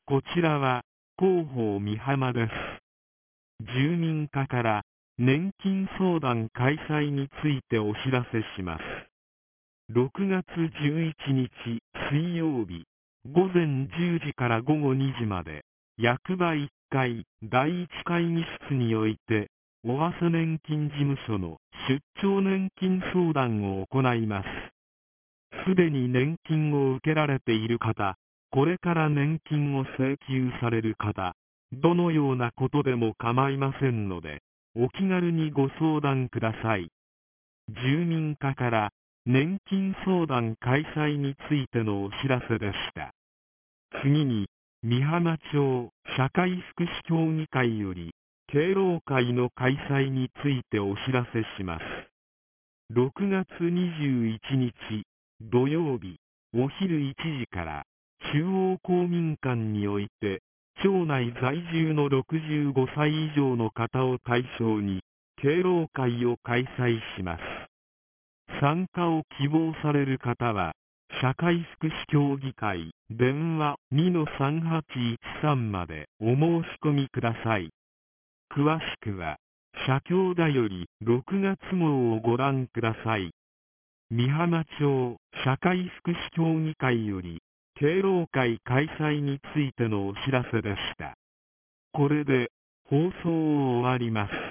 こちらは広報美浜です。住民課から年金相談開催についてお知らせします。6月11日水曜日午前10時から午後2時まで役場1階第1会議室において尾鷲年金事務所の出張年金相談を行います。すでに年金を受けられている方、これから年金を請求される方、どのようなことでも構いませんので、お気軽にご相談ください。住民課から年金相談開催についてのお知らせでした。次に、美浜町社会福祉協議会より、敬老会の開催についてお知らせします。6月21日土曜日お昼1時から中央公民館において町内在住の65歳以上の方を対象に敬老会を開催します。参加を希望される方は社会福祉協議会電話 2-3813 までお申し込みください。詳しくは社協だより6月号をご覧ください。美浜町社会福祉協議会より敬老会開催についてのお知らせでした。これで放送を終わります。